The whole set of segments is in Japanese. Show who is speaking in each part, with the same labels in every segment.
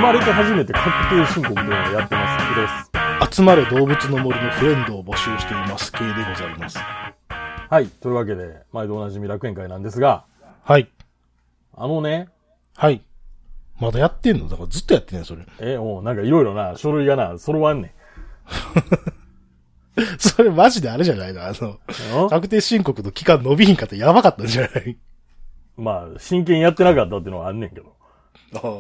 Speaker 1: まれて初めて確定申告というのをやってます。です。
Speaker 2: 集まれ動物の森のフレンドを募集しています。系でございます。
Speaker 1: はい。というわけで、毎度おなじみ楽園会なんですが。
Speaker 2: はい。
Speaker 1: ね。
Speaker 2: はい。まだやってんの？だからずっとやってんねん、それ。
Speaker 1: なんかいろいろな、書類がな、揃わんねん。
Speaker 2: それマジであれじゃないな。確定申告の期間伸びひんかったらやばかったんじゃない？
Speaker 1: まあ、真剣にやってなかったっていうのはあんねんけど。
Speaker 2: ああ。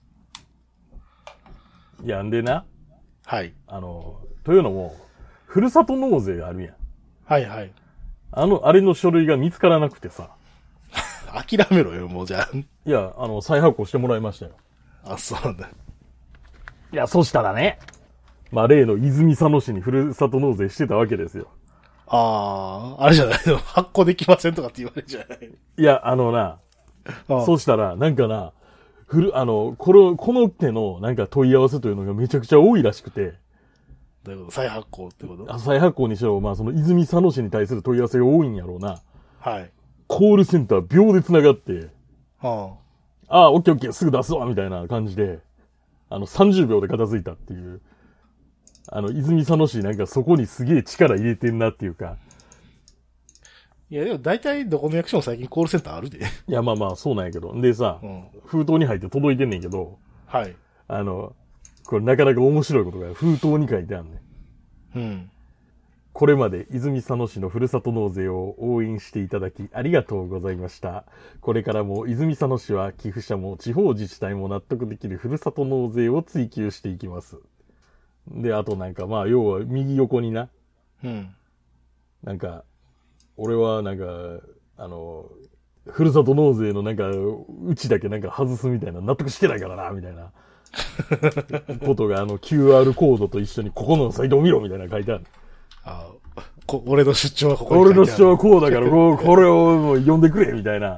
Speaker 1: いや、んでな。
Speaker 2: はい。
Speaker 1: というのも、ふるさと納税があるやん。
Speaker 2: はいはい。
Speaker 1: あれの書類が見つからなくてさ。
Speaker 2: 諦めろよ、もうじゃあ。
Speaker 1: いや、再発行してもらいましたよ。
Speaker 2: あ、そうなんだ。
Speaker 1: いや、そしたらね。まあ、例の泉佐野市にふるさと納税してたわけですよ。
Speaker 2: ああ、あれじゃないの？発行できませんとかって言われるじゃない？
Speaker 1: いや、そうしたら、なんかな、この手のなんか問い合わせというのがめちゃくちゃ多いらしくて。
Speaker 2: どういうこと？再発行ってこと？
Speaker 1: 再発行にしろ、まあその泉佐野市に対する問い合わせが多いんやろうな。
Speaker 2: はい。
Speaker 1: コールセンター秒で繋がって、
Speaker 2: は
Speaker 1: ああ、オッケーオッケー、すぐ出すわ、みたいな感じで、30秒で片付いたっていう。泉佐野市なんかそこにすげえ力入れてんなっていうか。
Speaker 2: いや、でも大体どこの役所も最近コールセンターあるで。
Speaker 1: いや、まあまあ、そうなんやけど。でさ、封筒に入って届いてんねんけど、
Speaker 2: はい。
Speaker 1: これなかなか面白いことが封筒に書いてあんねん。
Speaker 2: うん。
Speaker 1: これまで泉佐野市のふるさと納税を応援していただきありがとうございました。これからも泉佐野市は寄付者も地方自治体も納得できるふるさと納税を追求していきます。で、あとなんかまあ、要は右横にな。
Speaker 2: うん。
Speaker 1: なんか、俺はなんか、ふるさと納税のなんか、うちだけなんか外すみたいな、納得してないからな、みたいな。ことがQR コードと一緒にここのサイトを見ろみたいな書いてある。
Speaker 2: 俺の主張はここに
Speaker 1: 書いてある。俺の主張はこうだから、これをもう読んでくれみたいな。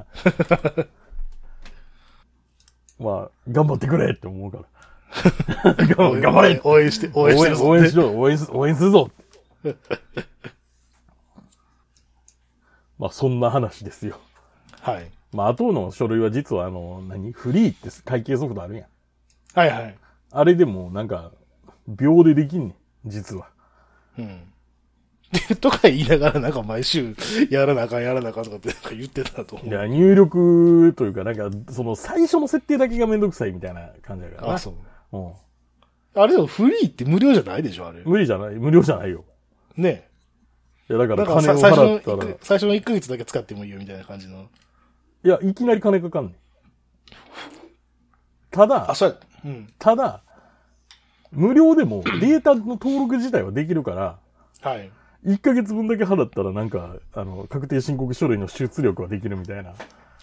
Speaker 1: まあ、頑張ってくれって思うから。頑張れ
Speaker 2: 応援してるぞ。
Speaker 1: 応援しろ応援するぞまあ、そんな話ですよ。
Speaker 2: はい。
Speaker 1: まあ、あとの書類は実はフリーって会計ソフトあるやん。
Speaker 2: はいはい。
Speaker 1: あれでもなんか、秒でできんねん、実は。
Speaker 2: うん。とか言いながらなんか毎週やらなあかんとかってなんか言ってたと思う。
Speaker 1: いや、入力というかなんか、その最初の設定だけがめんどくさいみたいな感じだからな。
Speaker 2: あ、そう。うん。あれでもフリーって無料じゃないでしょ、あれ。
Speaker 1: 無料じゃないよ。
Speaker 2: ね
Speaker 1: え。いや、だから金を払ったら。
Speaker 2: 最初の1ヶ月だけ使ってもいいよみたいな感じの。
Speaker 1: いや、いきなり金かかんねん。ただ、
Speaker 2: うん。
Speaker 1: ただ、無料でもデータの登録自体はできるから、
Speaker 2: はい。
Speaker 1: 1ヶ月分だけ払ったらなんか、確定申告書類の出力はできるみたいな。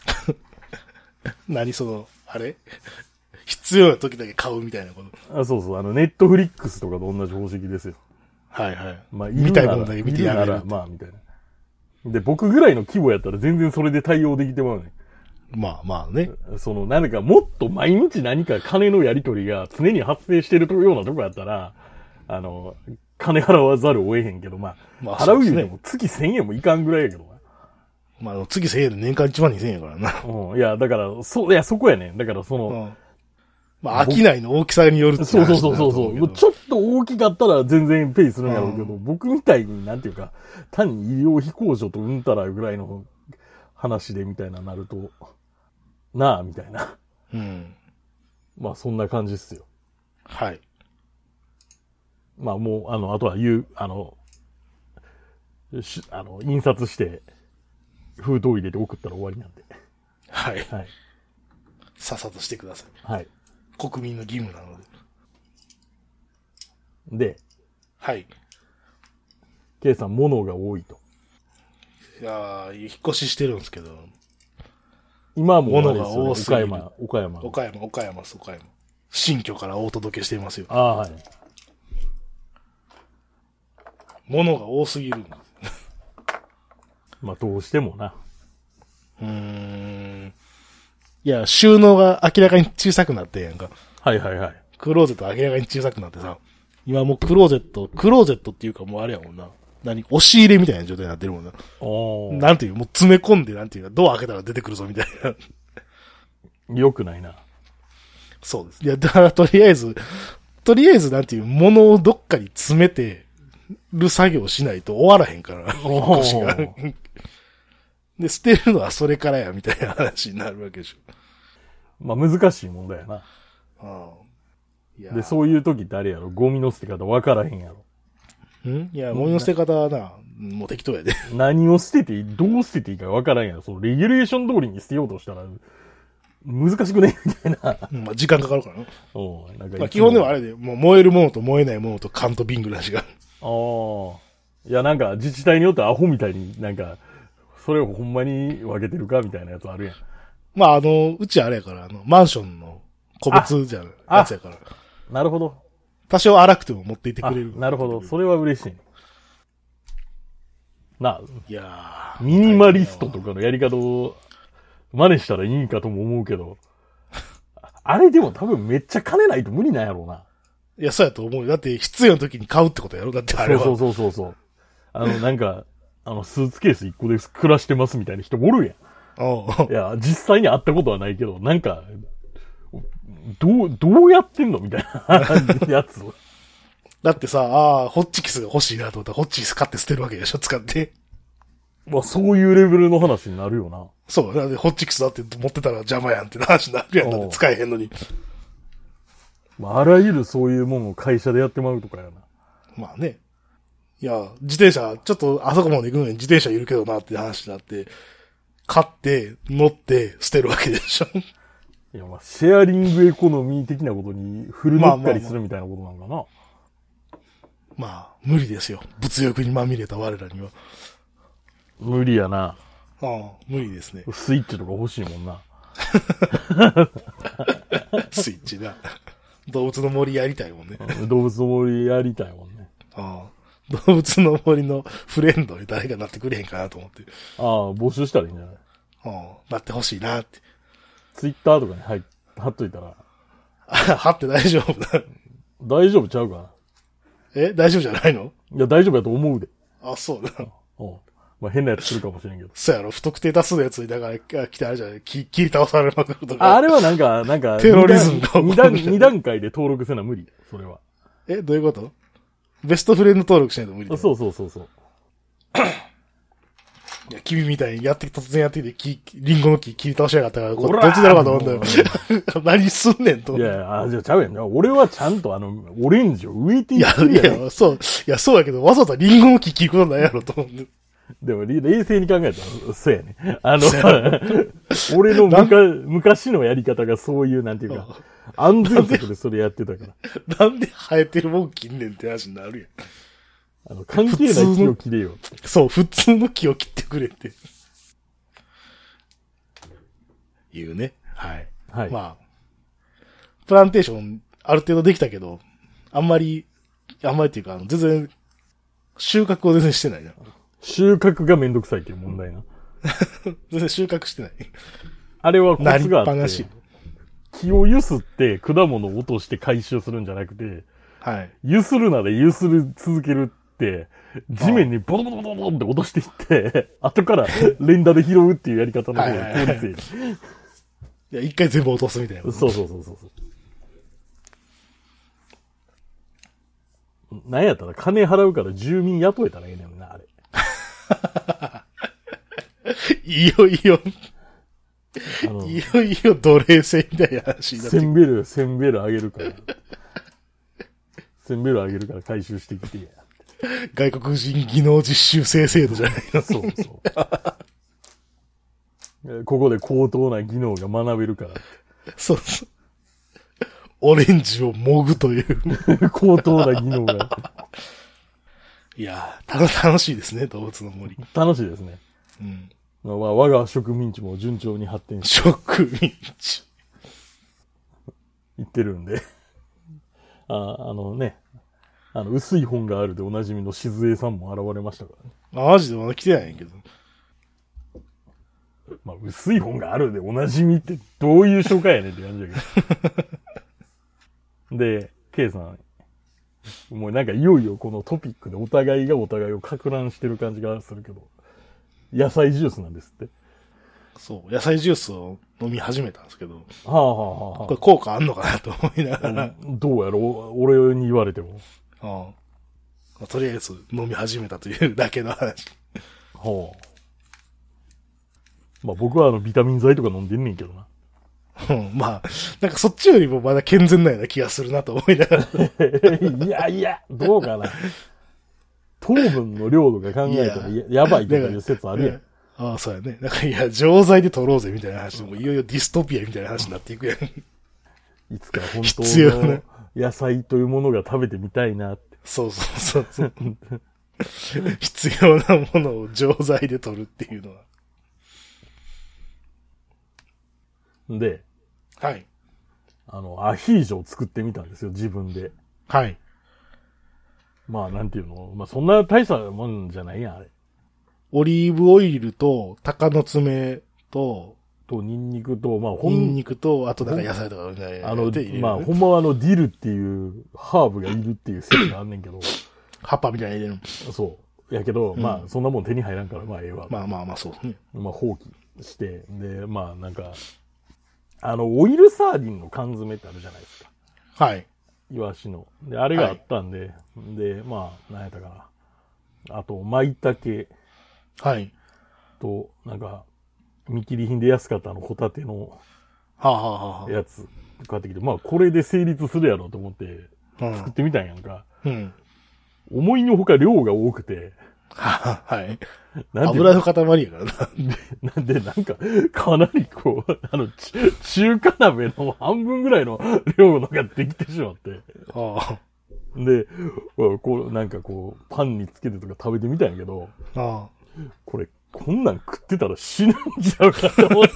Speaker 2: 何あれ必要な時だけ買うみたいなこと。
Speaker 1: あ、そうそう、ネットフリックスとかと同じ方式ですよ。
Speaker 2: はいはい。
Speaker 1: まあ、
Speaker 2: 見たいものだけ見てやめる。
Speaker 1: まあ、みたいな。で、僕ぐらいの規模やったら全然それで対応できてまうね。
Speaker 2: まあね。
Speaker 1: 何かもっと毎日何か金のやり取りが常に発生してるようなとこやったら、金払わざるを得へんけど、まあ払う言うても月1000円もいかんぐらいやけどな。
Speaker 2: まあ、月1000円で年間12000円やからな。
Speaker 1: うん。いや、だから、そこやねん。だから
Speaker 2: まあ、商いの大きさによるって
Speaker 1: そう。ちょっと大きかったら全然ペイするんやろうけど、僕みたいになんていうか、単に医療費控除とうんたらぐらいの話でみたいななると、なあ、みたいな。
Speaker 2: うん。
Speaker 1: まあ、そんな感じっすよ。
Speaker 2: はい。
Speaker 1: まあ、もう、あとは印刷して、封筒入れて送ったら終わりなんで。
Speaker 2: はい。
Speaker 1: はい。
Speaker 2: さっさとしてください。
Speaker 1: はい。
Speaker 2: 国民の義務なの
Speaker 1: で。で。
Speaker 2: はい。
Speaker 1: K さん、物が多いと。
Speaker 2: いやー、引っ越ししてるんですけど。
Speaker 1: 今はもう、
Speaker 2: 物が多すぎる。
Speaker 1: 岡山。
Speaker 2: 新居からお届けしていますよ。
Speaker 1: ああ、はい。
Speaker 2: 物が多すぎる。
Speaker 1: まあ、どうしてもな。
Speaker 2: いや、収納が明らかに小さくなってんやんか。
Speaker 1: はいはいはい。
Speaker 2: クローゼット明らかに小さくなってさ。今もうクローゼットっていうかもうあれやもんな。押し入れみたいな状態になってるもんな。なんていう、もう詰め込んでなんていうか、ドア開けたら出てくるぞみたいな。
Speaker 1: よくないな。
Speaker 2: そうです。いや、だからとりあえずなんていう、物をどっかに詰めてる作業しないと終わらへんから、引っ越しが。で、捨てるのはそれからや、みたいな話になるわけでしょ。
Speaker 1: まあ難しい問題やな。
Speaker 2: いや
Speaker 1: で、そういう時ってあれやろ、ゴミの捨て方分からへんやろ。
Speaker 2: いや、ゴミの捨て方はな、もう適当やで。
Speaker 1: 何を捨てていい、どう捨てていいか分からんやろ。そのレギュレーション通りに捨てようとしたら、難しくねみたいな。
Speaker 2: まあ時間かかるからな。
Speaker 1: なんか
Speaker 2: まあ基本ではあれで、もう燃えるものと燃えないものと缶と瓶ぐらいしか。
Speaker 1: いや、なんか自治体によってアホみたいになんか、それをほんまに分けてるかみたいなやつあるやん。
Speaker 2: まあうちあれやから、マンションの個別じゃん、やつやから。
Speaker 1: なるほど。
Speaker 2: 多少荒くても持っていってくれる。
Speaker 1: なるほど。それは嬉しい。
Speaker 2: いや
Speaker 1: ミニマリストとかのやり方を真似したらいいんかとも思うけど、あれでも多分めっちゃ金ないと無理なんやろうな。
Speaker 2: いや、そうやと思うよ。だって必要な時に買うってことやろだってあれは。
Speaker 1: そう。なんか、スーツケース1個で暮らしてますみたいな人もおるやん。いや、実際に会ったことはないけど、なんか、どうやってんのみたいなやつを。
Speaker 2: だってさ、ホッチキスが欲しいなと思ったら、ホッチキス買って捨てるわけでしょ使って。
Speaker 1: まあ、そういうレベルの話になるよな。
Speaker 2: そう。だってホッチキスだって持ってたら邪魔やんって話になるやん。だって使えへんのに。
Speaker 1: まあ、あらゆるそういうものを会社でやってまうとかやな。
Speaker 2: まあね。いや、自転車、ちょっとあそこまで行くのに自転車いるけどなって話になって、買って、乗って、捨てるわけでしょ。
Speaker 1: いや、まあ、シェアリングエコノミー的なことにフル乗っかりするみたいなことなんかな。
Speaker 2: まあ、無理ですよ。物欲にまみれた我らには。
Speaker 1: 無理やな。
Speaker 2: 無理ですね。
Speaker 1: スイッチとか欲しいもんな。
Speaker 2: スイッチな。動物の森やりたいもんね。
Speaker 1: 動物の森やりたいもんね。
Speaker 2: 動物の森のフレンドに誰かなってくれへんかなと思って。
Speaker 1: 募集したらいいんじゃない？
Speaker 2: なってほしいなって。
Speaker 1: ツイッターとかに貼っといたら。
Speaker 2: 貼って大丈夫だ。
Speaker 1: 大丈夫ちゃうかな。
Speaker 2: 大丈夫じゃないの？
Speaker 1: いや、大丈夫やと思うで。
Speaker 2: そうだ。
Speaker 1: まあ、変なやつするかもしれんけど。
Speaker 2: そうやろ、不特定多数のやつに、だから来てあれじゃない、切り倒されまくるとか。
Speaker 1: あれはなんか、
Speaker 2: テロリズムが
Speaker 1: 二段階で登録せな無理。それは。
Speaker 2: どういうこと？ベストフレンド登録しないと無理だよ。
Speaker 1: そう。
Speaker 2: いや、君みたいに突然やってきて、リンゴの木切り倒しやがったから、これどっちだろうかと思うんだよ。何すんねんと。
Speaker 1: いや、じゃあちゃうやん。俺はちゃんとオレンジを植えていく
Speaker 2: そうやけど、わざわざリンゴの木切ることないやろと思うんで。
Speaker 1: でも、冷静に考えたら、そうやね。俺の昔のやり方がそういう、なんていうか、安全策でそれやってたから。
Speaker 2: なんで生えてるもん切んねんって話になるやん。
Speaker 1: 関係ない木を切れよ。
Speaker 2: そう、普通の木を切ってくれって。言うね。はい。まあ、プランテーション、ある程度できたけど、あんまりっていうか、全然、収穫を全然してないな。
Speaker 1: 収穫がめんどくさいっていう問題な。
Speaker 2: 全然収穫してない。
Speaker 1: あれはコツがあって。
Speaker 2: なりっぱなし。
Speaker 1: 木をゆすって果物を落として回収するんじゃなくて、ゆするなでゆする続けるって、地面にボトボトボトボトって落としていって、後から連打で拾うっていうやり方の方が効率いい。
Speaker 2: いや、一回全部落とすみたいな。
Speaker 1: そう。なんやったら金払うから住民雇えたらええねんな、あれ。
Speaker 2: いよいよ奴隷制みたいな話になって
Speaker 1: センベルあげるから。センベルあげるから回収してきてや。
Speaker 2: 外国人技能実習生制度じゃないの。
Speaker 1: そう。ここで高等な技能が学べるから。
Speaker 2: そう。オレンジをもぐという。
Speaker 1: 高等な技能が。
Speaker 2: いやー、楽しいですね、動物の森。
Speaker 1: 楽しいですね。まあ、我が植民地も順調に発展して。
Speaker 2: 植民地。
Speaker 1: 言ってるんで。薄い本があるでおなじみの静江さんも現れましたからね。
Speaker 2: マジでまだ来てないんやけど。
Speaker 1: まあ、薄い本があるでおなじみってどういう紹介やねんって感じだけど。で、K さん、もうなんかいよいよこのトピックでお互いがお互いを攪乱してる感じがするけど、野菜ジュースなんですって。
Speaker 2: そう、野菜ジュースを飲み始めたんですけど、
Speaker 1: はあはあはあは
Speaker 2: これ効果あんのかなと思いながら、
Speaker 1: どうやろう俺に言われても。
Speaker 2: とりあえず飲み始めたというだけの話。
Speaker 1: はあ。まあ僕はビタミン剤とか飲んでんねんけどな。
Speaker 2: まあ、なんかそっちよりもまだ健全なような気がするなと思いながら。
Speaker 1: いや、どうかな。糖分の量とか考えたら やばいとかいう説あるやん。
Speaker 2: ああ、そうやね。なんかいや、錠剤で取ろうぜみたいな話でもいよいよディストピアみたいな話になっていくやん。
Speaker 1: いつか本当の野菜というものが食べてみたいなって。
Speaker 2: そう。必要なものを錠剤で取るっていうのは。
Speaker 1: で、
Speaker 2: はい。
Speaker 1: アヒージョを作ってみたんですよ、自分で。
Speaker 2: はい。
Speaker 1: まあ、なんていうの、まあ、そんな大したもんじゃないやん、あれ。
Speaker 2: オリーブオイルと、鷹の爪と、
Speaker 1: ニンニクと、まあ、
Speaker 2: ニンニクと、あとなんか野菜とかね。
Speaker 1: まあ、ほんまはディルっていうハーブがいるっていう説があんねんけど。
Speaker 2: 葉っぱみたいに入れる
Speaker 1: そう。やけど、まあ、そんなもん手に入らんから、まあ、ええわ。
Speaker 2: まあ、そうね。
Speaker 1: まあ、放棄して、で、まあ、なんか、オイルサーディンの缶詰ってあるじゃないですか。
Speaker 2: はい。
Speaker 1: イワシの。で、あれがあったんで、で、まあ、なんやったかな。あと、舞茸。
Speaker 2: はい。
Speaker 1: と、なんか、見切り品で安かったホタテの、やつ買ってきて、まあ、これで成立するやろうと思って、作ってみたんやんか。思いのほか量が多くて、
Speaker 2: はい。油の塊やからな。
Speaker 1: なんで、なんか、かなりこう、中華鍋の半分ぐらいの量のができてしまって。で、こう、なんかこう、パンにつけてとか食べてみたんやけど、これ、こんなん食ってたら死ぬんちゃうかと思って。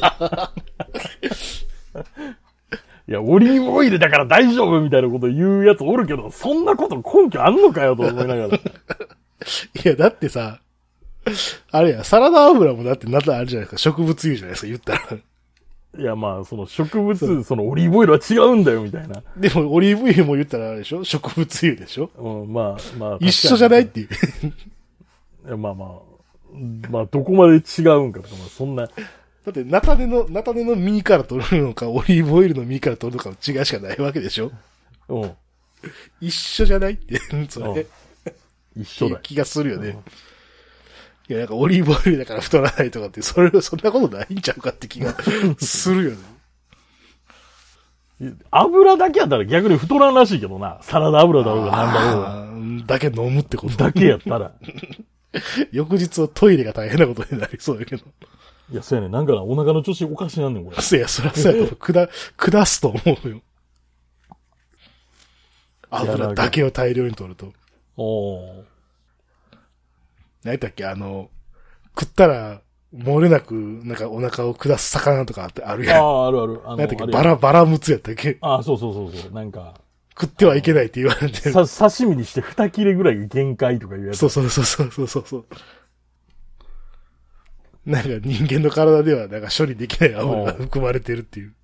Speaker 1: いや、オリーブオイルだから大丈夫みたいなこと言うやつおるけど、そんなこと根拠あんのかよと思いながら。
Speaker 2: いや、だってさ、あれや、サラダ油もだってあるじゃないですか、植物油じゃないですか、言ったら。
Speaker 1: いや、まあ、その植物、そのオリーブオイルは違うんだよ、みたいな。
Speaker 2: でも、オリーブ油も言ったらあれでしょ、植物油でしょ。
Speaker 1: まあ。
Speaker 2: 一緒じゃないっていう。
Speaker 1: いや、まあ、どこまで違うんかとか、まあ、そんな。
Speaker 2: だって、菜種の実から取るのか、オリーブオイルの実から取るのかの違いしかないわけでしょ。一緒じゃないって、それ。
Speaker 1: 一緒だ。
Speaker 2: 気がするよね。いや、なんかオリーブオイルだから太らないとかって、そんなことないんちゃうかって気がするよ
Speaker 1: ね。油だけやったら逆に太らんらしいけどな。サラダ油だろうがなんだろう
Speaker 2: が。だけ飲むってこと
Speaker 1: だけやったら。
Speaker 2: 翌日はトイレが大変なことになりそうだけど。
Speaker 1: いや、そうやね。なんかな、お腹の調子おかしなんねん、これ。
Speaker 2: いや、そりゃそうやと。下すと思うよ。油だけを大量に取ると。何やったっけ、食ったら、漏れなく、なんかお腹を下す魚とかあるやん。
Speaker 1: ある。
Speaker 2: 何やったっけ、バラムツやったっけ。
Speaker 1: そう。なんか。
Speaker 2: 食ってはいけないって言われてる。
Speaker 1: 刺身にして2切れぐらい限界とかいうやつ。
Speaker 2: そう。なんか人間の体ではなんか処理できない油が含まれてるっていう。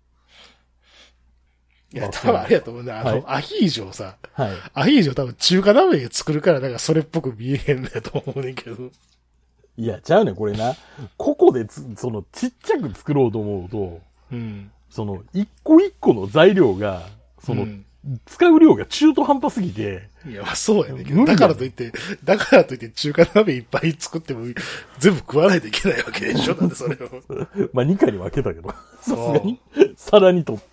Speaker 2: いや、多分あれやと思うね。アヒージョをさ、アヒージョ多分中華鍋で作るからなんかそれっぽく見えへんねと思うねんけど。
Speaker 1: いや、ちゃうねん、これな。個々でちっちゃく作ろうと思うと、一個一個の材料が、使う量が中途半端すぎて。
Speaker 2: いや、まあそうやねんけど、だからといって中華鍋いっぱい作っても全部食わないといけないわけでしょだってそれを。
Speaker 1: まあ2回に分けたけど、さすがに、皿にとって。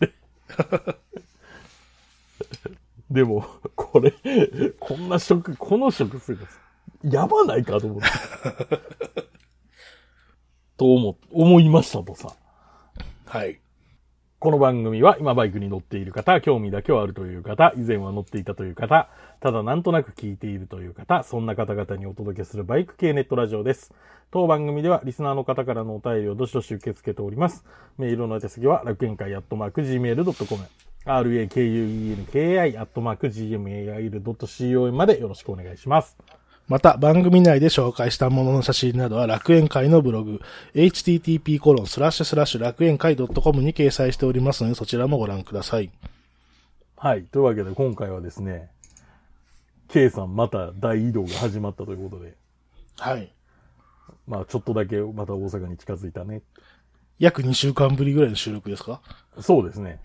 Speaker 1: でも、この食数が、やばないかと思って。と思いましたとさ。
Speaker 2: はい。
Speaker 1: この番組は今バイクに乗っている方、興味だけはあるという方、以前は乗っていたという方、ただなんとなく聞いているという方、そんな方々にお届けするバイク系ネットラジオです。当番組ではリスナーの方からのお便りをどしどし受け付けております。メールの宛先は楽園会@gmail.com、rakuenkai@gmail.com までよろしくお願いします。
Speaker 2: また、番組内で紹介したものの写真などは楽園会のブログ、http:// 楽園会 .com に掲載しておりますので、そちらもご覧ください。
Speaker 1: はい。というわけで、今回はですね、K さんまた大移動が始まったということで。
Speaker 2: はい。
Speaker 1: まあちょっとだけまた大阪に近づいたね。
Speaker 2: 約2週間ぶりぐらいの収録ですか？
Speaker 1: そうですね。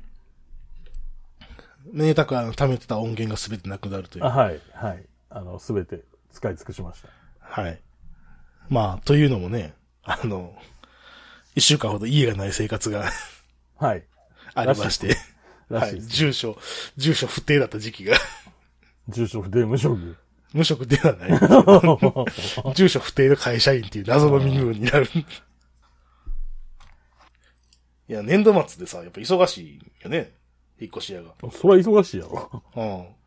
Speaker 2: めでたく貯めてた音源が全てなくなるという。
Speaker 1: はい、はい。すべて使い尽くしました。
Speaker 2: はい。まあ、というのもね、1週間ほど家がない生活が
Speaker 1: はい。
Speaker 2: ありまして。
Speaker 1: らしいです、
Speaker 2: はい。住所不定だった時期が。
Speaker 1: 住所不定無職。
Speaker 2: 無職ではない。住所不定の会社員っていう謎の身分になる。いや、年度末でさ、やっぱ忙しいよね。引っ越し屋が。
Speaker 1: そりゃ忙しいやろ。
Speaker 2: うん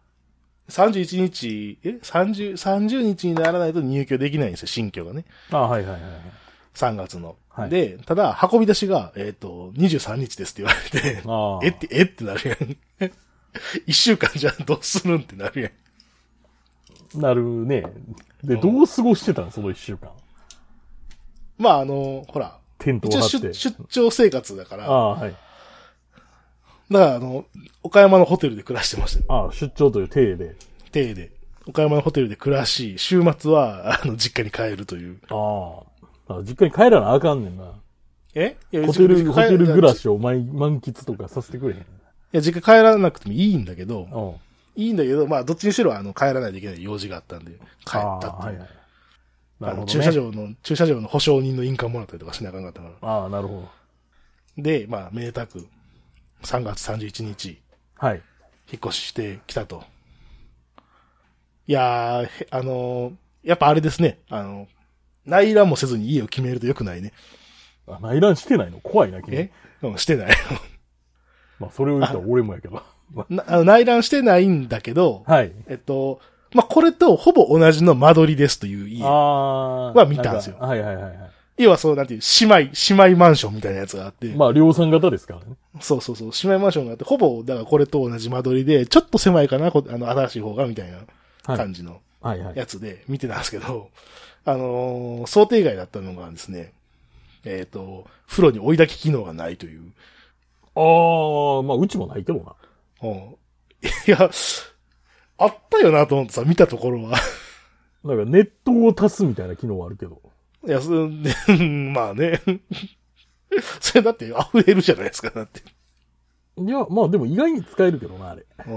Speaker 2: 。31日、30日にならないと入居できないんですよ、新居がね。
Speaker 1: はいはいはい。
Speaker 2: 3月の。
Speaker 1: はい、
Speaker 2: で、ただ、運び出しが、23日ですって言われて、ってなるやん。1週間じゃどうするんってなるや
Speaker 1: ん。なるね。で、どう過ごしてたのその1週間。
Speaker 2: まあ、ほら。
Speaker 1: テントを張って。
Speaker 2: 出張生活だから。
Speaker 1: はい。
Speaker 2: だから、岡山のホテルで暮らしてましたよ。
Speaker 1: 出張という体で。
Speaker 2: 体で。岡山のホテルで暮らし、週末は、実家に帰るという。
Speaker 1: 実家に帰らなあかんねんな。
Speaker 2: いや
Speaker 1: ホテル暮らしを満喫とかさせてくれへん。い
Speaker 2: や、実家帰らなくてもいいんだけど、まあ、どっちにしろ、帰らないといけない用事があったんで、帰ったっていう。はいはい。なるほどね。駐車場の保証人の印鑑もらったりとかしなあかんかったから。
Speaker 1: なるほど。
Speaker 2: で、まあ、めでたく、3月31日。
Speaker 1: はい。
Speaker 2: 引っ越ししてきたと。いやー、やっぱあれですね。内覧もせずに家を決めると良くないね。
Speaker 1: 内覧してないの怖いな、君。
Speaker 2: してない。
Speaker 1: まあ、それを言ったら俺もやけど。
Speaker 2: 内覧してないんだけど、
Speaker 1: はい。
Speaker 2: まあ、これとほぼ同じの間取りですという家は見たんですよ。
Speaker 1: はいはいはいはい。
Speaker 2: 要はそう、なんていう、姉妹マンションみたいなやつがあって。
Speaker 1: まあ、量産型ですからね。
Speaker 2: そう。姉妹マンションがあって、ほぼ、だからこれと同じ間取りで、ちょっと狭いかな、新しい方が、みたいな感じのやつで見てたんですけど、想定外だったのがですね、風呂に追い炊き機能がないという。
Speaker 1: まあ、うちもないけどな。
Speaker 2: いや、あったよなと思ってさ、見たところは。
Speaker 1: なんか、熱湯を足すみたいな機能はあるけど。
Speaker 2: いや、まあね。それだって溢れるじゃないですか、だって。
Speaker 1: いや、まあでも意外に使えるけどな、あれ。
Speaker 2: い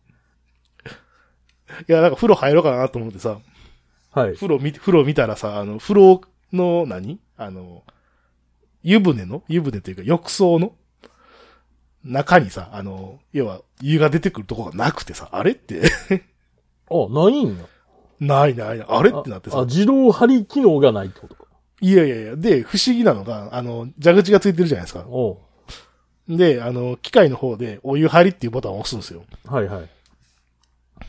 Speaker 2: や、なんか風呂入ろうかなと思ってさ。
Speaker 1: はい。
Speaker 2: 風呂見たらさ、風呂の湯船というか浴槽の中にさ、要は湯が出てくるとこがなくてさ、あれって
Speaker 1: ないんや。
Speaker 2: ない。あれってなってさ。
Speaker 1: 自動張り機能がないってことか。
Speaker 2: いや。で、不思議なのが、蛇口がついてるじゃないですか。で、機械の方で、お湯張りっていうボタンを押すんですよ。
Speaker 1: はいはい。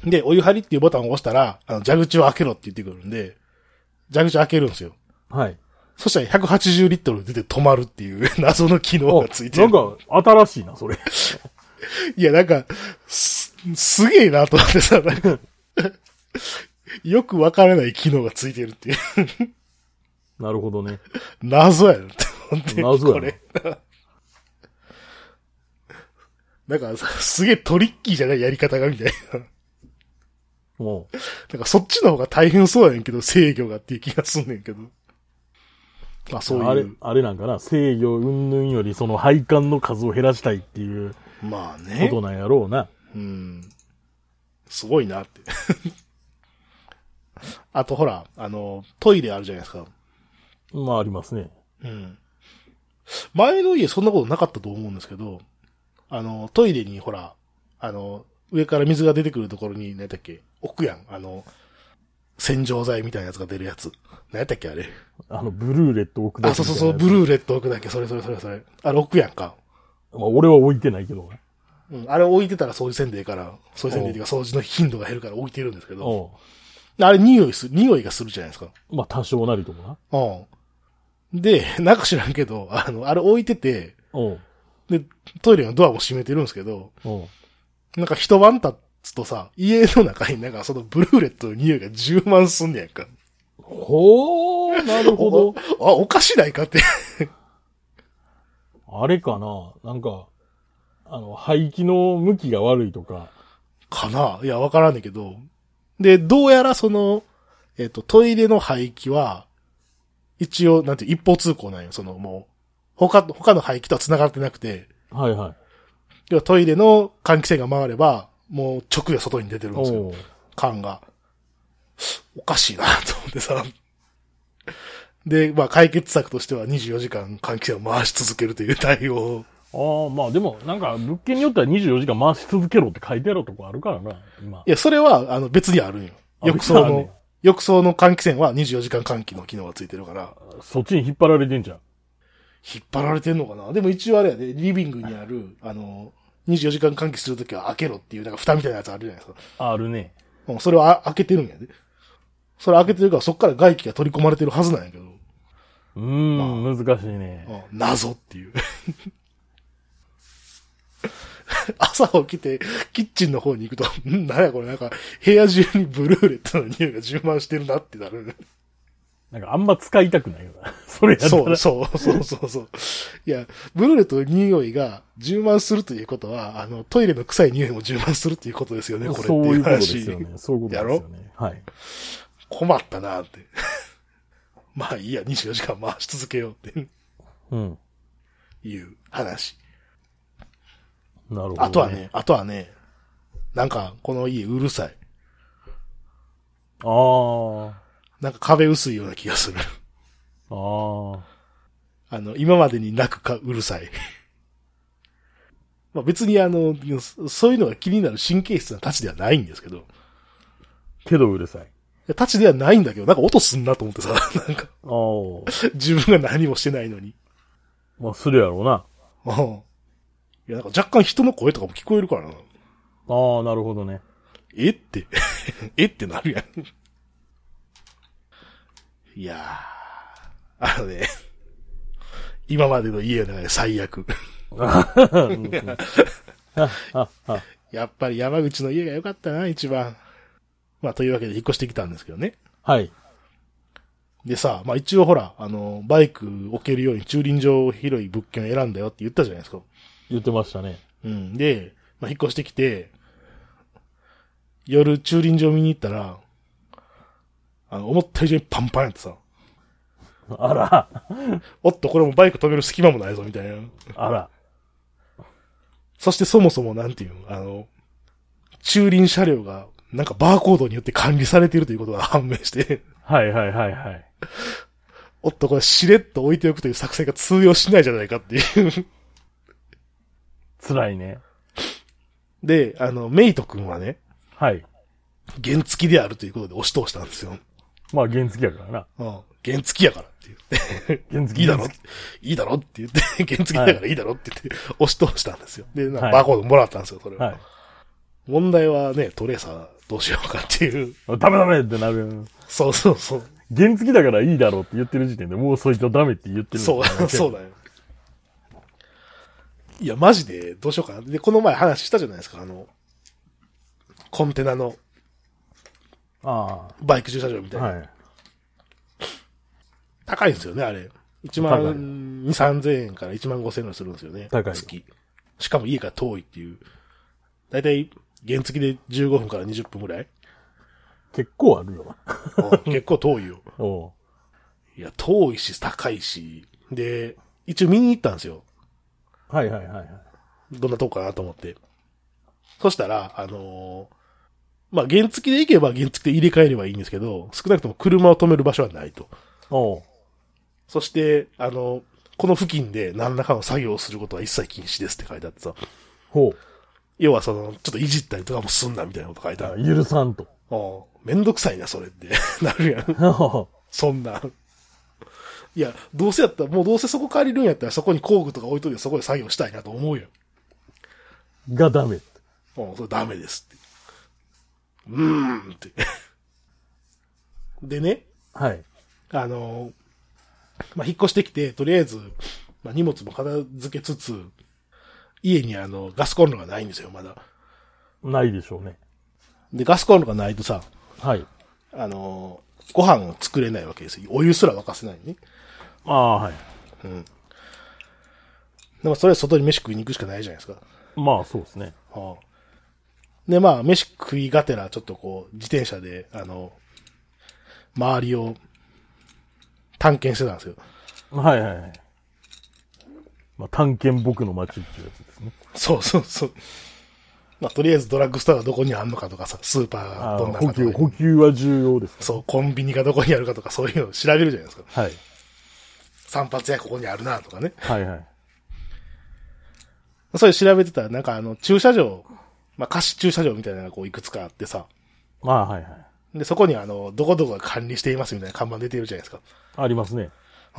Speaker 2: で、お湯張りっていうボタンを押したら、蛇口を開けろって言ってくるんで、蛇口開けるんですよ。
Speaker 1: はい。
Speaker 2: そしたら180リットル出て止まるっていう謎の機能がついてる。
Speaker 1: なんか、新しいな、それ。
Speaker 2: いや、なんか、すげえなと思ってさ、なんか、よくわからない機能がついてるっていう。
Speaker 1: なるほどね。
Speaker 2: 謎やなって思って。
Speaker 1: 謎やな。
Speaker 2: これ。なんか、すげえトリッキーじゃないやり方がみたいな。なんかそっちの方が大変そうやねんけど、制御がっていう気がすんねんけど。まあそういう。
Speaker 1: あれなんかな、制御云々よりその配管の数を減らしたいっていう。
Speaker 2: まあね。
Speaker 1: ことなんやろうな。
Speaker 2: すごいなって。あとほら、トイレあるじゃないですか。
Speaker 1: まあありますね。
Speaker 2: 前の家そんなことなかったと思うんですけど、トイレにほら、上から水が出てくるところに、何だっけ、置くやん。洗浄剤みたいなやつが出るやつ。何やったっけあれ。
Speaker 1: ブルーレット置くだけ。
Speaker 2: そう、ブルーレット置くだけ。それ。あれ置くやんか。
Speaker 1: まあ俺は置いてないけど。
Speaker 2: あれ置いてたら掃除せんでいいから、掃除の頻度が減るから置いてるんですけど。あれ匂いがするじゃないですか。
Speaker 1: まあ多少なりともな。
Speaker 2: で、なんか知らんけど、あれ置いてて、で、トイレのドアも閉めてるんですけど、なんか一晩経つとさ、家の中になんかそのブルーレットの匂いが充満すんねやんか。
Speaker 1: なるほど。
Speaker 2: おかしないかって
Speaker 1: あれかななんか、排気の向きが悪いとか。
Speaker 2: かないや、わからんねんけど。で、どうやらその、トイレの排気は、 一応、なんて一方通行なんよ。もう、他の排気とは繋がってなくて。
Speaker 1: はいはい。
Speaker 2: 要はトイレの換気扇が回れば、もう直で外に出てるんですよ。
Speaker 1: おー
Speaker 2: 缶が。おかしいなと思ってさ。で、まあ解決策としては24時間換気扇を回し続けるという対応。
Speaker 1: ああ、まあでも、なんか、物件によっては24時間回し続けろって書いてあるとこあるからな、今。
Speaker 2: いや、それは、別にあるんよ。
Speaker 1: あ
Speaker 2: 浴槽の
Speaker 1: 別にあんねん、
Speaker 2: 浴槽の換気扇は24時間換気の機能がついてるから、
Speaker 1: そっちに引っ張られてんじゃん。
Speaker 2: 引っ張られてんのかな。でも一応あれやで、リビングにある、24時間換気するときは開けろっていう、なんか蓋みたいなやつあるじゃないですか。
Speaker 1: あるね。
Speaker 2: それを開けてるんやで。それ開けてるからそっから外気が取り込まれてるはずなんやけど。
Speaker 1: 難しいね。
Speaker 2: 謎っていう。朝起きて、キッチンの方に行くと、なんやこれなんか、部屋中にブルーレットの匂いが充満してるなってなる。
Speaker 1: なんかあんま使いたくないよな。それやったら。
Speaker 2: そう。いや、ブルーレットの匂いが充満するということは、トイレの臭い匂いも充満するということですよね、これって
Speaker 1: そういうことで
Speaker 2: 話。
Speaker 1: すよね。そういうことですよね。はい。
Speaker 2: 困ったなって。まあいいや、24時間回し続けようって
Speaker 1: うん。
Speaker 2: いう話。
Speaker 1: なるほど、ね。
Speaker 2: あとはね、なんか、この家うるさい。
Speaker 1: あ
Speaker 2: なんか壁薄いような気がする。
Speaker 1: あ。
Speaker 2: 今までになくうるさい。まあ別にそういうのが気になる神経質なたちではないんですけど。
Speaker 1: けどうるさい。
Speaker 2: たちではないんだけど、なんか音すんなと思ってさ、なんか、自分が何もしてないのに。
Speaker 1: まあ、するやろうな。
Speaker 2: いや、なんか若干人の声とかも聞こえるからな。
Speaker 1: ああ、なるほどね。
Speaker 2: えってってなるやん。いやー、今までの家の中で最悪。やっぱり山口の家が良かったな、一番。まあ、というわけで引っ越してきたんですけどね。
Speaker 1: はい。
Speaker 2: でさ、まあ一応ほら、バイク置けるように駐輪場広い物件を選んだよって言ったじゃないですか。
Speaker 1: 言ってましたね。
Speaker 2: うん。で、まあ引っ越してきて、夜駐輪場見に行ったら、思った以上にパンパンやってさ。
Speaker 1: あら。
Speaker 2: おっと、これもバイク止める隙間もないぞ、みたいな。
Speaker 1: あら。
Speaker 2: そしてそもそもなんていうの、駐輪車両が、なんかバーコードによって管理されているということが判明して。
Speaker 1: はい。
Speaker 2: おっと、これしれっと置いておくという作戦が通用しないじゃないかっていう。
Speaker 1: 辛いね。
Speaker 2: で、メイト君はね、
Speaker 1: はい。
Speaker 2: 原付きであるということで押し通したんですよ。
Speaker 1: まあ、原付やからな。
Speaker 2: 原付きやからって言って。
Speaker 1: 原付
Speaker 2: いいだろって言って、原付きだからいいだろって言って、押し通したんですよ。で、バーコードもらったんですよ、それは。はい、問題はね、トレーサーどうしようかっていう。
Speaker 1: ダメってなる。
Speaker 2: そう。
Speaker 1: 原付だからいいだろうって言ってる時点でもうそいつはダメって言ってる。
Speaker 2: そうだよ。いや、マジでどうしようかな。で、この前話したじゃないですか、コンテナの、バイク駐車場みたいな。はい。高いんですよね、あれ。1万2、3000円から1万5000円するんですよね。
Speaker 1: 高い。
Speaker 2: 月。しかも家から遠いっていう。だいたい原付で15分から20分ぐらい。
Speaker 1: 結構あるよな。
Speaker 2: 結構遠いよ。いや、遠いし、高いし。で、一応見に行ったんですよ。
Speaker 1: はい。
Speaker 2: どんなとこかなと思って。そしたら、まあ、原付で行けば原付で入れ替えればいいんですけど、少なくとも車を止める場所はないと。そして、この付近で何らかの作業をすることは一切禁止ですって書いてあってさ。要はちょっといじったりとかもすんなみたいなこと書いてある。
Speaker 1: 許さんと。
Speaker 2: めんどくさいな、それって。なるやん。そんな。いや、どうせそこ借りるんやったらそこに工具とか置いといてそこで作業したいなと思うよ。
Speaker 1: がダメ。
Speaker 2: それダメですって。って。でね。
Speaker 1: はい。
Speaker 2: まあ、引っ越してきて、とりあえず、まあ、荷物も片付けつつ、家にガスコンロがないんですよ、まだ。
Speaker 1: ないでしょうね。
Speaker 2: で、ガスコンロがないとさ、
Speaker 1: はい。
Speaker 2: ご飯を作れないわけですよ。お湯すら沸かせないね。
Speaker 1: はい。
Speaker 2: でもそれは外に飯食いに行くしかないじゃないですか。
Speaker 1: まあ、そうですね。
Speaker 2: で、まあ、飯食いがてら、ちょっとこう、自転車で、周りを、 探検してたんですよ。
Speaker 1: はいはいはい。まあ、探検僕の街っていうやつですね。
Speaker 2: そうそうそう。まあ、とりあえずドラッグストアがどこにあんのかとかさ、スーパーがどんなかとか。
Speaker 1: 補給は重要です、ね。
Speaker 2: そう、コンビニがどこにあるかとか、そういうのを調べるじゃないですか。
Speaker 1: はい。
Speaker 2: 散髪屋ここにあるなとかね。
Speaker 1: はいはい。
Speaker 2: それ調べてたら、なんか駐車場、まあ、貸し駐車場みたいなのがこういくつかあってさ。
Speaker 1: まあ、はいはい。
Speaker 2: で、そこにどこどこが管理していますみたいな看板出てるじゃないですか。
Speaker 1: ありますね。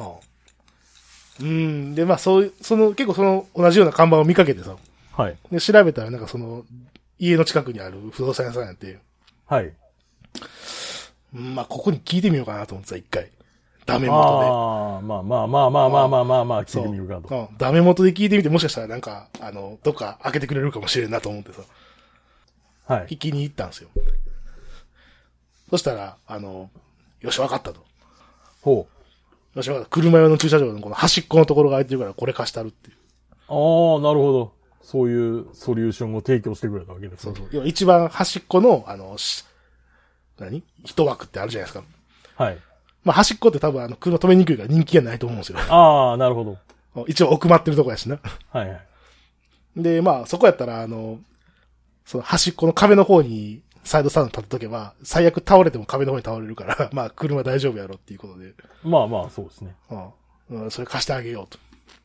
Speaker 2: で、まあ、結構同じような看板を見かけてさ。
Speaker 1: はい。
Speaker 2: で、調べたら、なんか家の近くにある不動産屋さんやって。
Speaker 1: はい。
Speaker 2: まあ、ここに聞いてみようかなと思ってた、一回。ダメ元で。
Speaker 1: ああ、まあ、聞いてみるかと。
Speaker 2: ダメ元で聞いてみて、もしかしたらなんか、どっか開けてくれるかもしれんなと思ってさ。
Speaker 1: はい。
Speaker 2: 聞きに行ったんですよ。そしたら、よし、わかったと。
Speaker 1: ほ
Speaker 2: よし、わかった。車用の駐車場のこの端っこのところが空いてるから、これ貸したるっていう。
Speaker 1: ああ、なるほど。そういうソリューションを提供してくれたわけですね。
Speaker 2: そう。要は一番端っこの、一枠ってあるじゃないですか。
Speaker 1: はい。
Speaker 2: まあ、端っこって多分車止めにくいから人気がないと思うんですよ。
Speaker 1: ああ、なるほど。
Speaker 2: 一応奥まってるとこやしな。
Speaker 1: はいはい。
Speaker 2: で、まあ、そこやったら、その端っこの壁の方にサイドスタンド立てとけば、最悪倒れても壁の方に倒れるから、まあ、車大丈夫やろっていうことで。
Speaker 1: まあまあ、そうですね。
Speaker 2: それ貸してあげようと。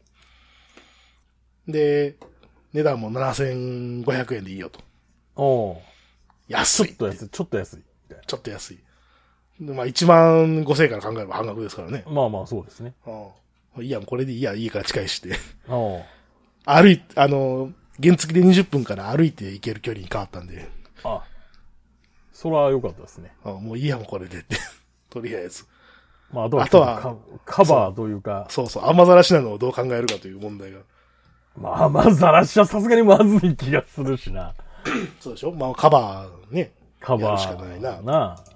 Speaker 2: で、値段も7500円でいいよと。
Speaker 1: おー。
Speaker 2: 安い。
Speaker 1: ちょっと安い。
Speaker 2: ちょっと安い。でまあ、15000円から考えれば半額ですからね。
Speaker 1: まあまあ、そうですね。
Speaker 2: いいや、これでいいや、家から近いしで。
Speaker 1: 原
Speaker 2: 付で20分から歩いて行ける距離に変わったんで。
Speaker 1: それは良かったですね。
Speaker 2: もういいやもんこれでって。とりあえず。
Speaker 1: まあ、あとはカバーというか。
Speaker 2: そう、雨ざらしなのをどう考えるかという問題が。
Speaker 1: まあ、雨ざらしはさすがにまずい気がするしな。
Speaker 2: そうでしょまあ、カバーね。
Speaker 1: カバー。
Speaker 2: やるしかないな。
Speaker 1: まあ、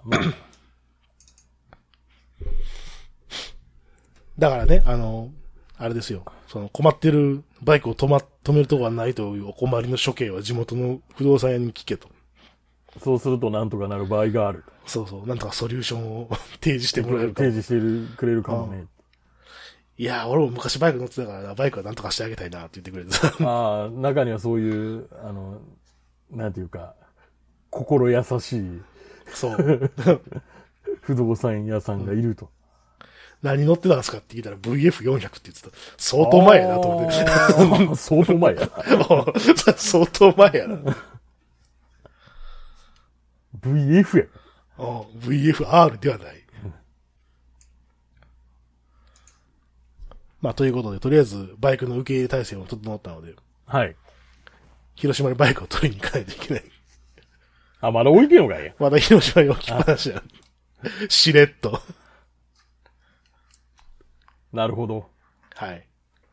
Speaker 2: だからね、あれですよ。困ってるバイクを止めるとこはないというお困りの処刑は地元の不動産屋に聞けと。
Speaker 1: そうするとなんとかなる場合がある。
Speaker 2: そう。なんとかソリューションを提示してもらえるか
Speaker 1: も。提示してくれるかもね。
Speaker 2: いや、俺も昔バイク乗ってたからバイクはなんとかしてあげたいなって言ってくれてた。
Speaker 1: 中にはそういう、なんていうか、心優しい。
Speaker 2: そう。
Speaker 1: 不動産屋さんがいると。
Speaker 2: 何乗ってたんですかって聞いたら VF400 って言ってた。相当前やなと思って。
Speaker 1: 相当前やな。
Speaker 2: 相当前やな。
Speaker 1: VF や。
Speaker 2: VFR ではない。まあ、ということで、とりあえずバイクの受け入れ体制も整ったので。
Speaker 1: はい。
Speaker 2: 広島にバイクを取りに行かないといけない。
Speaker 1: まだ置いてんのかい。
Speaker 2: まだ広島に置きっぱなしや。しれっと。
Speaker 1: なるほど。
Speaker 2: はい。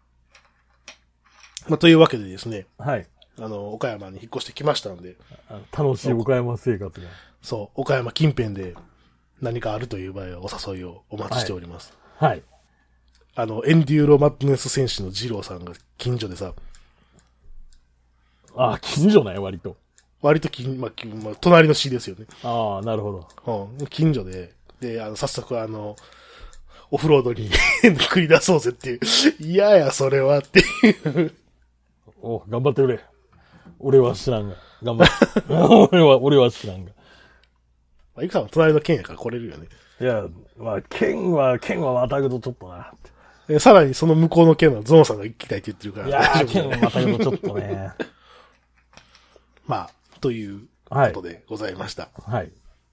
Speaker 2: まあ、というわけでですね。
Speaker 1: はい。
Speaker 2: 岡山に引っ越してきましたので。
Speaker 1: 楽しい岡山生活が。
Speaker 2: そう、岡山近辺で何かあるという場合はお誘いをお待ちしております。
Speaker 1: はい。
Speaker 2: エンデューロマッドネス選手の二郎さんが近所でさ。
Speaker 1: 近所なんや、割と。
Speaker 2: 割と隣の市ですよね。
Speaker 1: なるほ
Speaker 2: ど。近所で、早速オフロードに繰り出そうぜっていう。嫌や、それはっていう。
Speaker 1: 頑張ってくれ。俺は知らんが。頑張って。俺は知らんが。
Speaker 2: いくさんは隣の県やから来れるよね。
Speaker 1: いや、県はまたぐとちょっとな。
Speaker 2: さらにその向こうの県はゾノさんが行きたいって言ってるから。
Speaker 1: いや県はまたぐとちょっとね。
Speaker 2: まあ、ということでございました。
Speaker 1: はい。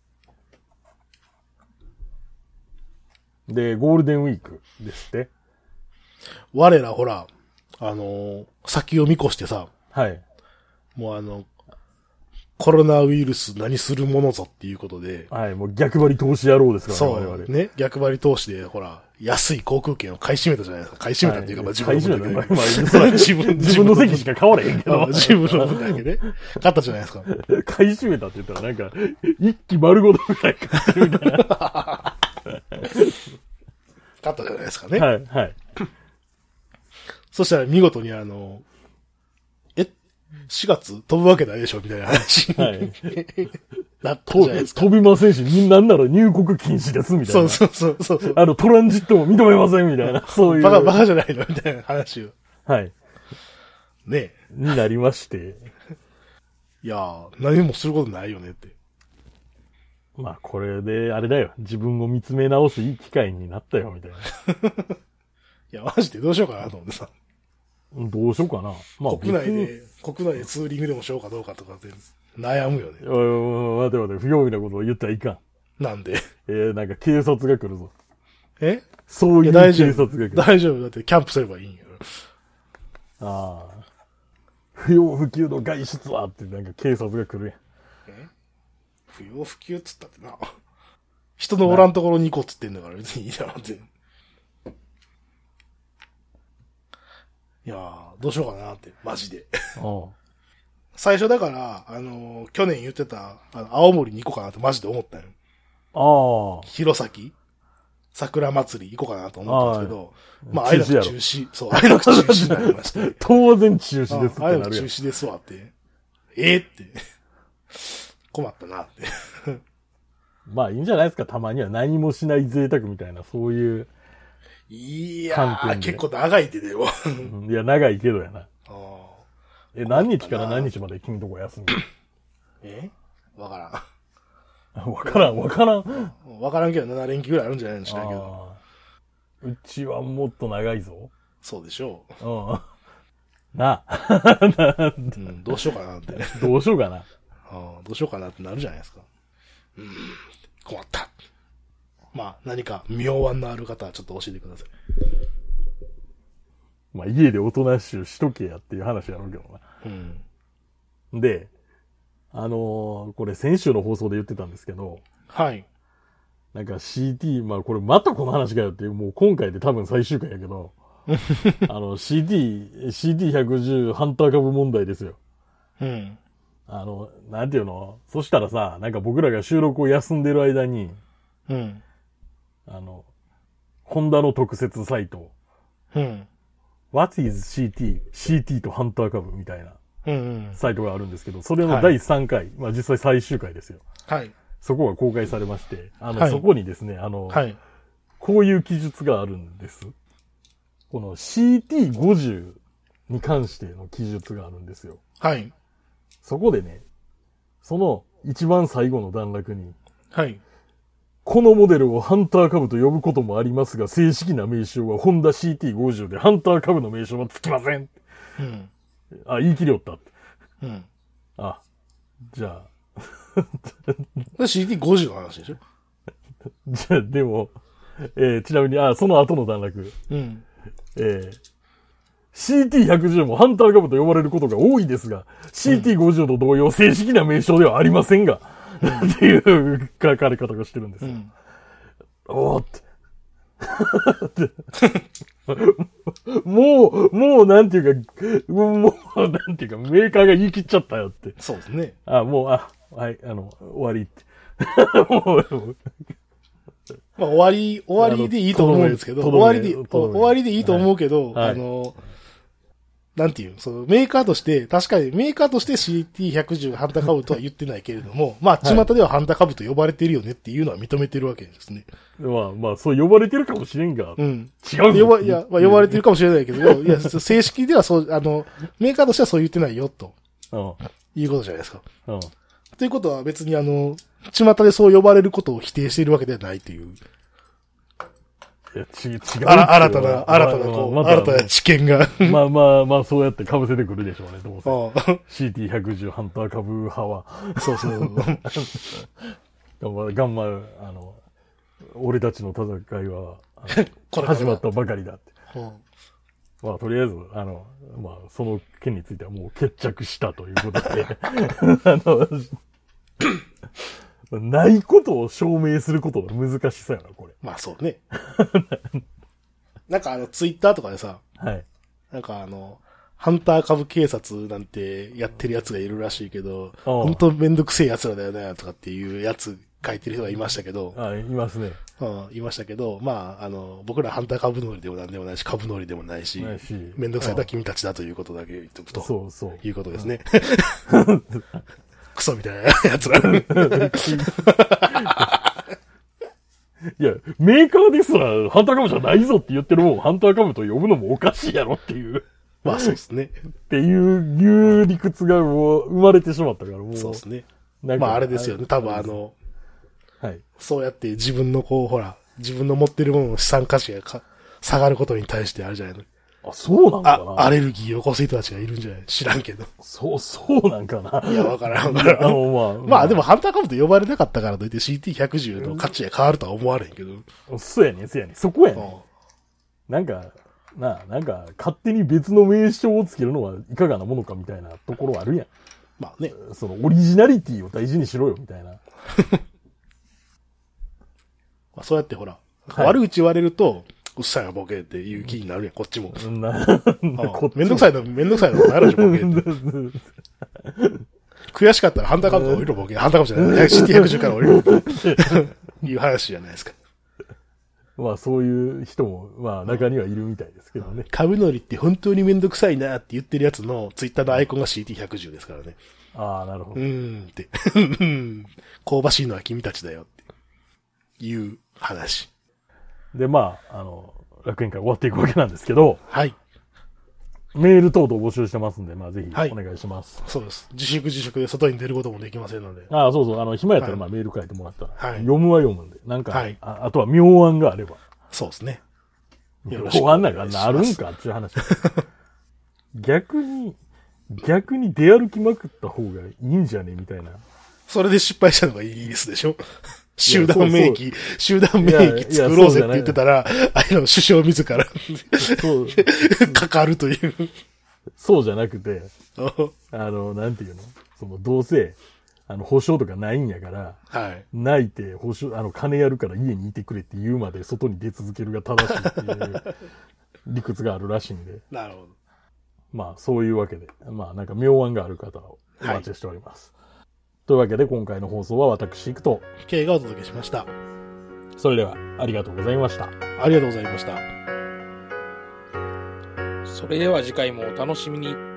Speaker 1: で、ゴールデンウィークですって。
Speaker 2: 我らほら、先を見越してさ。
Speaker 1: はい。
Speaker 2: もうコロナウイルス何するものぞっていうことで。
Speaker 1: はい、もう逆張り投資野郎ですから
Speaker 2: ね、我々。ね、逆張り投資で、ほら、安い航空券を買い占めたじゃないですか。買い占めたっていうか、自分の分だけ。
Speaker 1: 自分の席しか買われへんけど。
Speaker 2: 自分の分だけね。買ったじゃないですか。
Speaker 1: 買い占めたって言ったらなんか、一気丸ごとぐらい買ってるみたいな。
Speaker 2: 買ったじゃないですかね。
Speaker 1: はい、はい。
Speaker 2: そしたら見事に4月飛ぶわけないでしょみたいな話。はい。 なったじゃないですか。
Speaker 1: 飛びませんし、なんなら入国禁止です、みたいな。
Speaker 2: そう。
Speaker 1: トランジットも認めません、みたいな。そういう。
Speaker 2: バカじゃないのみたいな話を。
Speaker 1: はい。
Speaker 2: ね
Speaker 1: になりまして。
Speaker 2: いやー、何もすることないよねって。
Speaker 1: まあ、これで、あれだよ。自分を見つめ直すいい機会になったよ、みたいな。
Speaker 2: いや、マジでどうしようかなと思ってさ。
Speaker 1: どうしようかな。まあ、
Speaker 2: 国内でツーリングでもしようかどうかとかって悩むよね。
Speaker 1: 待て、不用意なことを言ったらいかん。
Speaker 2: なんで
Speaker 1: なんか警察が来るぞ。
Speaker 2: そう
Speaker 1: いう警察が来る。
Speaker 2: 大丈夫。だってキャンプすればいいんよ。
Speaker 1: ああ。不要不急の外出はってなんか警察が来るやん。
Speaker 2: 不要不急っつったってな。人のおらんところに行こうっつってんだから別にいいだろって。いやー、どうしようかなって、マジで。最初だから、去年言ってた、青森に行こうかなってマジで思ったよ。弘前桜祭り行こうかなと思ったんですけど、まあ、あいなく中止。そう、あいなく中止になりまして。
Speaker 1: 当然中止ですって
Speaker 2: あいなく中止ですわって。って困ったなって。
Speaker 1: まあいいんじゃないですか、たまには何もしない贅沢みたいな、そういう。
Speaker 2: いやー、結構長いでも。
Speaker 1: いや、長いけどやな。何日から何日まで君とこ休み？
Speaker 2: わから
Speaker 1: ん。わからん。
Speaker 2: わからんけど7連休ぐらいあるんじゃないの知らんけど。
Speaker 1: うちはもっと長いぞ。
Speaker 2: そうでしょ
Speaker 1: う。なあ。
Speaker 2: どうしようかなって。
Speaker 1: どうしようかな。
Speaker 2: どうしようかなってなるじゃないですか。困った。まあ、何か妙案のある方はちょっと教えてください。
Speaker 1: まあ、家でおとなしゅうしとけやっていう話やろうけどな。で、これ先週の放送で言ってたんですけど、
Speaker 2: はい。
Speaker 1: なんか CT、まあこれまたこの話かよっていう、もう今回で多分最終回やけど、CT110 ハンター株問題ですよ。なんていうの？そしたらさ、なんか僕らが収録を休んでる間に、ホンダの特設サイト、What is CT とハンター株みたいな、サイトがあるんですけど、それの第3回、まあ実際最終回ですよ。
Speaker 2: はい。
Speaker 1: そこが公開されまして、そこにですね、こういう記述があるんです。この CT50 に関しての記述があるんですよ。
Speaker 2: はい。
Speaker 1: そこでね、その一番最後の段落に、
Speaker 2: はい。
Speaker 1: このモデルをハンター株と呼ぶこともありますが、正式な名称はホンダ CT50 で、ハンター株の名称はつきません。言い切りおった。じゃあ。
Speaker 2: CT50 の話でしょ？
Speaker 1: じゃあ、でも、ちなみに、その後の段落。CT110 もハンター株と呼ばれることが多いですが、CT50 と同様正式な名称ではありませんが、っていう書かれ方がしてるんですよ。おーって。もうなんていうか、メーカーが言い切っちゃったよって。
Speaker 2: そうですね。
Speaker 1: はい、終わりって。
Speaker 2: まあ、終わりでいいと思うんですけど、終わりでいいと思うけど、なんていう、そのメーカーとして、確かにメーカーとして CT110 ハンター株とは言ってないけれども、まあ、巷ではハンター株と呼ばれてるよねっていうのは認めてるわけですね。
Speaker 1: まあ、そう呼ばれてるかもしれんが。違う
Speaker 2: いや、まあ、呼ばれてるかもしれないけど、いや、正式ではそう、メーカーとしてはそう言ってないよ、と。いうことじゃないですか。ということは別に巷でそう呼ばれることを否定しているわけではないという。
Speaker 1: いや、違う。
Speaker 2: 新たな知見が。
Speaker 1: まあ、そうやって被せてくるでしょうね、どうせ。CT110 ハンター株派は。
Speaker 2: そう。
Speaker 1: 頑張る、俺たちの戦いは、始まったばかりだって。まあ、とりあえず、まあ、その件についてはもう決着したということで、ないことを証明することの難しさやな、これ。
Speaker 2: まあそうね。なんかツイッターとかでさ、なんかハンター株警察なんてやってるやつがいるらしいけど、本当めんどくせえ奴らだよね、とかっていうやつ書いてる人がいましたけど。
Speaker 1: いますね。
Speaker 2: いましたけど、まあ、僕らハンター株乗りでもなんでもないし、株乗りでもないし、めんどくさいのは君たちだということだけ言っとくと。いうことですね。 クソみたいなやつら。
Speaker 1: いや、メーカーですらハンターカブじゃないぞって言ってるもん、ハンターカブと呼ぶのもおかしいやろっていう。
Speaker 2: まあそうですね。
Speaker 1: っていう理屈がもう生まれてしまったから、もう。
Speaker 2: そうですね。
Speaker 1: なんか
Speaker 2: まああれですよね。多分
Speaker 1: はい。
Speaker 2: そうやって自分のこう、ほら、自分の持ってるものの資産価値が下がることに対してあるじゃないの。
Speaker 1: あ、そうなんかな。
Speaker 2: アレルギーを起こす人たちがいるんじゃない知らんけど。
Speaker 1: そうなんかな。
Speaker 2: いや、わからんわからん。まあでも、ハンターカブと呼ばれなかったからといって CT110 の価値が変わるとは思われへんけど。
Speaker 1: そうやね。そこやね。なんか、勝手に別の名称をつけるのはいかがなものかみたいなところあるやん。
Speaker 2: まあね。
Speaker 1: そのオリジナリティを大事にしろよ、みたいな。
Speaker 2: まあそうやってほら、
Speaker 1: はい
Speaker 2: 悪口言われると、うっさいなボケっていう気になるやん、こっちも。めんどくさいのなるじゃん、ボケって。悔しかったらハンターカブから降りろボケ。ハンターカブじゃない。CT110 から降りろボケ。いう話じゃないですか。
Speaker 1: まあそういう人も、まあ中にはいるみたいですけどね。
Speaker 2: 株乗りって本当にめんどくさいなって言ってるやつのツイッターのアイコンが CT110 ですからね。
Speaker 1: ああ、なるほど。
Speaker 2: って。香ばしいのは君たちだよっていう話。
Speaker 1: で、まあ、楽園会終わっていくわけなんですけど、
Speaker 2: はい。
Speaker 1: メール等々募集してますんで、まあぜひ
Speaker 2: はい
Speaker 1: お願いします。
Speaker 2: そうです。自粛で外に出ることもできませんので。
Speaker 1: ああ、そうそう、暇やったら
Speaker 2: はい
Speaker 1: まあメール書いてもらったら、
Speaker 2: はい
Speaker 1: 読むは読むんで、なんか、
Speaker 2: はい
Speaker 1: あとは妙案があれば。
Speaker 2: そうですね。よ
Speaker 1: 妙
Speaker 2: ろしくお
Speaker 1: 案なんか
Speaker 2: 願いします
Speaker 1: なるんかっていう話。逆に出歩きまくった方がいいんじゃねみたいな。
Speaker 2: それで失敗したのがイギリスでしょ集団免疫作ろうぜって言ってたら、首相自ら
Speaker 1: そう
Speaker 2: かかるという。
Speaker 1: そうじゃなくて、なんていうのどうせ、保証とかないんやから、
Speaker 2: はい。
Speaker 1: 泣いて、保証、金やるから家にいてくれって言うまで外に出続けるが正しいっていう理屈があるらしいんで。
Speaker 2: なるほど。
Speaker 1: まあ、そういうわけで、まあ、なんか妙案がある方をお待ちしております。というわけで、今回の放送は私、行くと、
Speaker 2: K がお届けしました。
Speaker 1: それでは、ありがとうございました。
Speaker 2: ありがとうございました。
Speaker 3: それでは次回もお楽しみに。